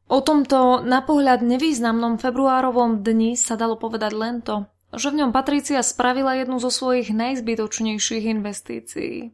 O tomto na pohľad nevýznamnom februárovom dni sa dalo povedať len to, že v ňom Patricia spravila jednu zo svojich najzbytočnejších investícií.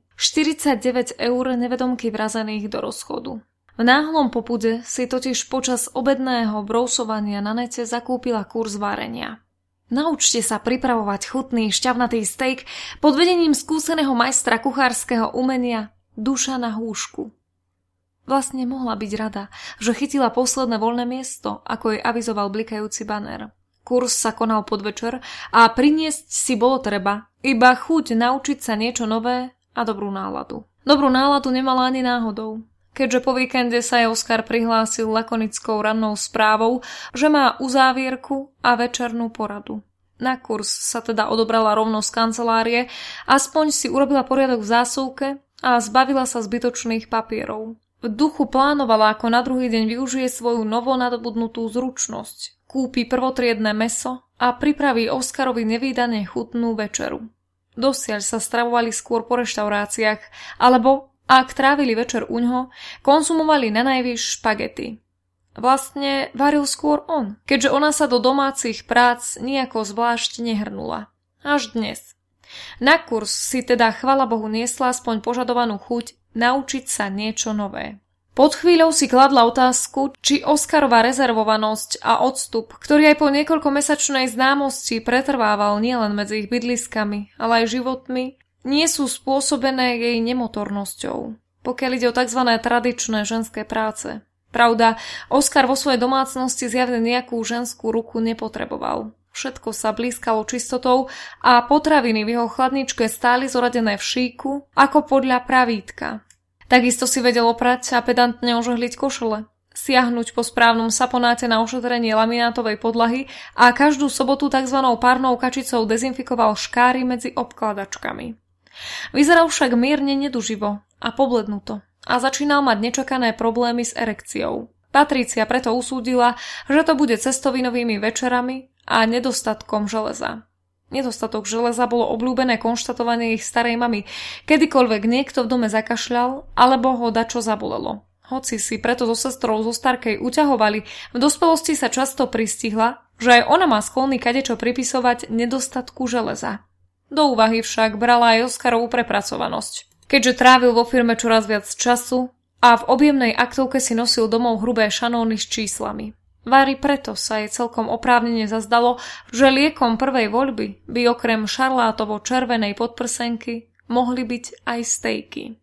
49 eur nevedomky vrazených do rozchodu. V náhlom popude si totiž počas obedného brousovania na nete zakúpila kurz varenia. Naučte sa pripravovať chutný šťavnatý steak pod vedením skúseného majstra kuchárskeho umenia Dušana Húšku. Vlastne mohla byť rada, že chytila posledné voľné miesto, ako jej avizoval blikajúci banér. Kurz sa konal podvečer a priniesť si bolo treba iba chuť naučiť sa niečo nové a dobrú náladu. Dobrú náladu nemala ani náhodou, keďže po víkende sa jej Oskar prihlásil lakonickou rannou správou, že má uzávierku a večernú poradu. Na kurz sa teda odobrala rovno z kancelárie, aspoň si urobila poriadok v zásuvke a zbavila sa zbytočných papierov. V duchu plánovala, ako na druhý deň využije svoju novonadobudnutú zručnosť, kúpi prvotriedne mäso a pripraví Oskarovi nevídane chutnú večeru. Dosiaľ sa stravovali skôr po reštauráciách, alebo, ak trávili večer uňho, konzumovali nanajvýš špagety. Vlastne varil skôr on, keďže ona sa do domácich prác nejako zvlášť nehrnula. Až dnes. Na kurz si teda chvala Bohu niesla aspoň požadovanú chuť naučiť sa niečo nové. Pod chvíľou si kladla otázku, či Oskarova rezervovanosť a odstup, ktorý aj po niekoľkomesačnej známosti pretrvával nielen medzi ich bydliskami, ale aj životmi, nie sú spôsobené jej nemotornosťou, pokiaľ ide o tzv. Tradičné ženské práce. Pravda, Oskar vo svojej domácnosti zjavne nejakú ženskú ruku nepotreboval. Všetko sa blízkalo čistotou a potraviny v jeho chladničke stáli zoradené v šíku, ako podľa pravítka. Takisto si vedel oprať a pedantne ožehliť košele, siahnuť po správnom saponáte na ošetrenie laminátovej podlahy a každú sobotu tzv. Párnou kačicou dezinfikoval škáry medzi obkladačkami. Vyzeral však mierne neduživo a poblednuto a začínal mať nečakané problémy s erekciou. Patricia preto usúdila, že to bude cestovinovými večerami a nedostatkom železa. Nedostatok železa bolo obľúbené konštatovanie ich starej mamy, kedykoľvek niekto v dome zakašľal, alebo ho dačo zabolelo. Hoci si preto so sestrou zo Starkej uťahovali, v dospelosti sa často pristihla, že aj ona má sklony kadečo pripisovať nedostatku železa. Do úvahy však brala aj Oskarovú prepracovanosť. Keďže trávil vo firme čoraz viac času a v objemnej aktovke si nosil domov hrubé šanóny s číslami. Vári preto sa jej celkom oprávnene zazdalo, že liekom prvej voľby by okrem šarlátovo-červenej podprsenky mohli byť aj stejky.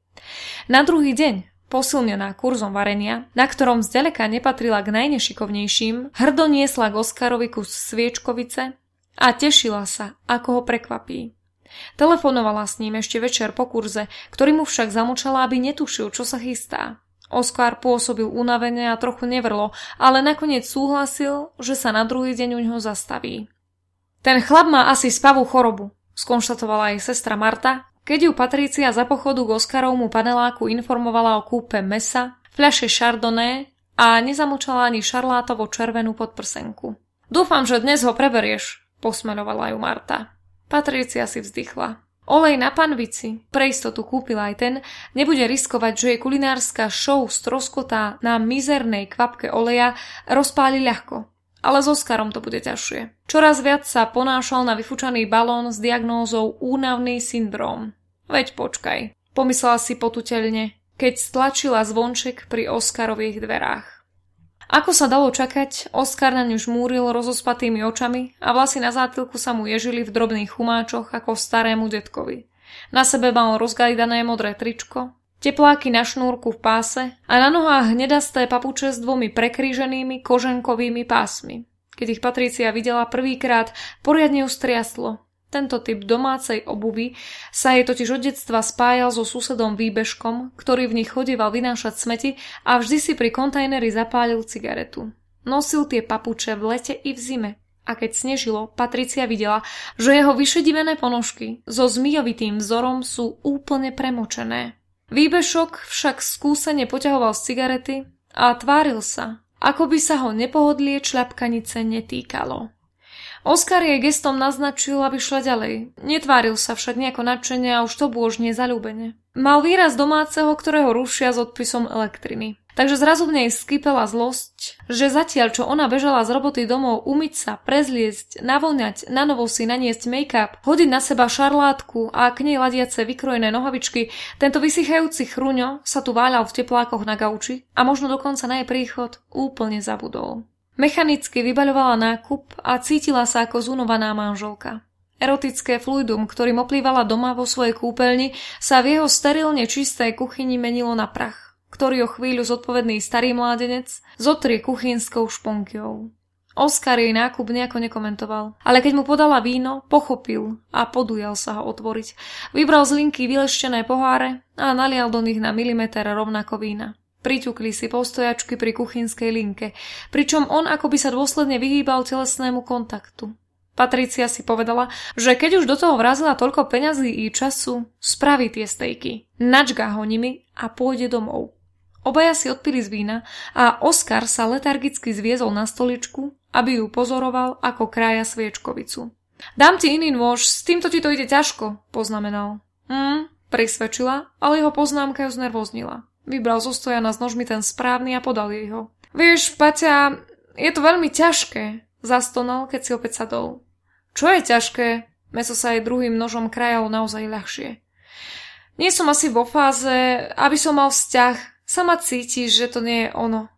Na druhý deň, posilnená kurzom varenia, na ktorom zďaleka nepatrila k najnešikovnejším, hrdo niesla k Oskarovi kus sviečkovice a tešila sa, ako ho prekvapí. Telefonovala s ním ešte večer po kurze, ktorý mu však zamočala, aby netušil, čo sa chystá. Oskar pôsobil unavene a trochu nevrlo, ale nakoniec súhlasil, že sa na druhý deň uňho zastaví. Ten chlap má asi spavú chorobu, skonštatovala jej sestra Marta, keď ju Patricia za pochodu k Oskarovmu paneláku informovala o kúpe mäsa, fľaše chardonnay a nezamočala ani šarlátovo červenú podprsenku. Dúfam, že dnes ho preberieš, posmerovala ju Marta. Patricia si vzdychla. Olej na panvici, pre istotu kúpila aj ten, nebude riskovať, že jej kulinárska show stroskotá na mizernej kvapke oleja, rozpáli ľahko. Ale s Oskarom to bude ťažšie. Čoraz viac sa ponášal na vyfúčaný balón s diagnózou únavný syndróm. Veď počkaj, pomyslela si potuteľne, keď stlačila zvonček pri Oskarových dverách. Ako sa dalo čakať, Oskar na ňu žmúril rozospatými očami a vlasy na zátylku sa mu ježili v drobných chumáčoch ako starému detkovi. Na sebe mal rozgajdané modré tričko, tepláky na šnúrku v páse a na nohách hnedasté papuče s dvomi prekríženými koženkovými pásmi. Keď ich Patricia videla prvýkrát, poriadne ju striaslo. Tento typ domácej obuvy sa jej totiž od detstva spájal so susedom Výbežkom, ktorý v nich chodieval vynášať smeti a vždy si pri kontajneri zapálil cigaretu. Nosil tie papuče v lete i v zime a keď snežilo, Patricia videla, že jeho vyšedivené ponožky so zmijovitým vzorom sú úplne premočené. Výbežok však skúsene poťahoval z cigarety a tváril sa, ako by sa ho nepohodlie čľapkanice netýkalo. Oskar jej gestom naznačil, aby šla ďalej. Netváril sa však nejako nadšene a už to bôžne zaľúbene. Mal výraz domáceho, ktorého rušia s odpisom elektriny. Takže zrazu v nej skypela zlosť, že zatiaľ, čo ona bežala z roboty domov umyť sa, prezliecť, navoňať, nanovo si naniesť make-up, hodiť na seba šarlátku a k nej ladiace vykrojené nohavičky, tento vysychajúci chruňo sa tu váľal v teplákoch na gauči a možno dokonca na jej príchod úplne zabudol. Mechanicky vybaľovala nákup a cítila sa ako zunovaná manželka. Erotické fluidum, ktorým oplývala doma vo svojej kúpeľni, sa v jeho sterilne čistej kuchyni menilo na prach, ktorý o chvíľu zodpovedný starý mládenec zotrie kuchynskou šponkiou. Oskar jej nákup nejako nekomentoval, ale keď mu podala víno, pochopil a podujal sa ho otvoriť. Vybral z linky vyleštené poháre a nalial do nich na milimeter rovnako vína. Priťukli si postojačky pri kuchynskej linke, pričom on akoby sa dôsledne vyhýbal telesnému kontaktu. Patricia si povedala, že keď už do toho vrazila toľko peňazí i času, spraví tie stejky, načgá ho nimi a pôjde domov. Obaja si odpili z vína a Oskar sa letargicky zviezol na stoličku, aby ju pozoroval, ako krája sviečkovicu. Dám ti iný nôž, s týmto ti to ide ťažko, poznamenal. Prisvedčila, ale jeho poznámka ju znervoznila. Vybral zo stojana s nožmi ten správny a podal jej ho. Vieš, Paťa, je to veľmi ťažké, zastonal, keď si opäť sadol. Čo je ťažké? Mäso sa jej druhým nožom krajalo naozaj ľahšie. Nie som asi vo fáze, aby som mal vzťah. Sama cítiš, že to nie je ono.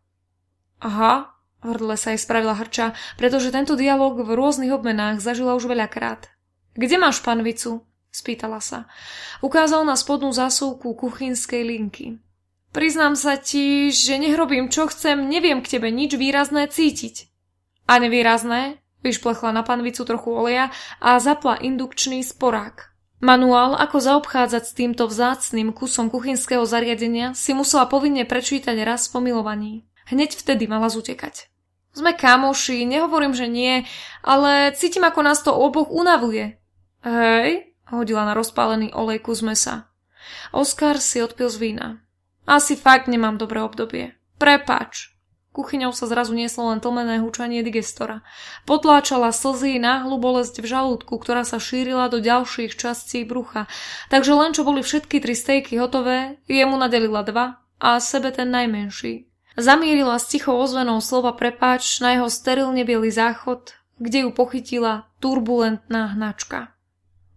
Aha, v hrdle sa jej spravila hrča, pretože tento dialog v rôznych obmenách zažila už veľakrát. Kde máš panvicu? Spýtala sa. Ukázal na spodnú zásuvku kuchynskej linky. Priznám sa ti, že nech robím čo chcem, neviem k tebe nič výrazné cítiť. A nevýrazné? Vyšplechla na panvicu trochu oleja a zapla indukčný sporák. Manuál, ako zaobchádzať s týmto vzácnym kusom kuchynského zariadenia, si musela povinne prečítať raz po milovaní. Hneď vtedy mala zutekať. Sme kamoši, nehovorím, že nie, ale cítim, ako nás to oboch unavuje. Hej, hodila na rozpálený olej kus mesa. Oskar si odpil z vína. Asi fakt nemám dobré obdobie. Prepáč. Kuchyňou sa zrazu nieslo len tlmené hučanie digestora. Potláčala slzy náhlu bolesť v žalúdku, ktorá sa šírila do ďalších častí brucha. Takže len čo boli všetky 3 stejky hotové, jemu nadelila 2 a sebe ten najmenší. Zamierila s tichou ozvenou slova prepáč na jeho sterilne biely záchod, kde ju pochytila turbulentná hnačka.